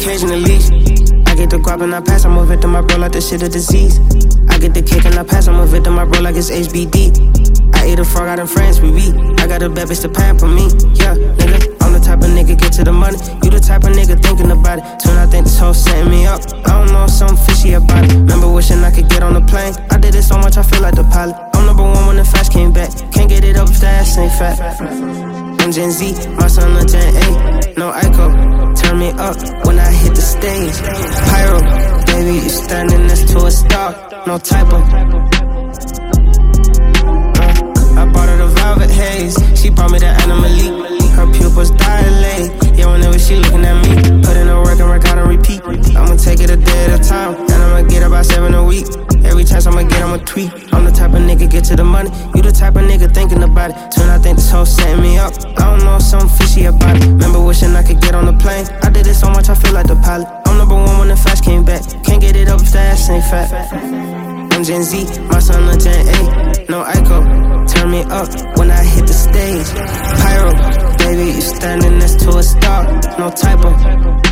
occasion at least. I get the guap and I pass, I'm a victim, I bro like the shit a disease. I get the cake and I pass, I'm a victim, I bro like it's HBD. I ate a frog out in France, we beat. I got a bad bitch to pamper me, yeah, nigga. I'm the type of nigga get to the money. You the type of nigga thinking about it. Twin, I think this hoe setting me up. I don't know, something fishy about it. Remember wishing I could get on the plane. I did it so much, I feel like the pilot. I'm number one when the fast came back. Can't get it up if the ass ain't fat. I'm Gen Z, my son a Gen A. No Ico. Turn me up when I hit the stage. Pyro, baby, you standing next to a star. No typo. I bought her the velvet haze. She brought me the Animal. Her pupils dilate. Yeah, whenever she looking at me, put in the work and work out and repeat. I'ma take it a day at a time, and I'ma get about 7 a week. Every chance I'ma get, I'ma tweet. I'm the type of nigga get to the money. You the type of nigga thinking about it. Twin, I think this hoe setting me up. I don't know, something fishy about it. Remember wishing I could get on the plane. I did it so much, I feel like the pilot. I'm number one when the fast came back. Can't get it up if the ass ain't fat. I'm Gen Z, my son a Gen A. No Ico. Turn me up when I hit the stage. Pyro, baby, you standing next to a star. No typo.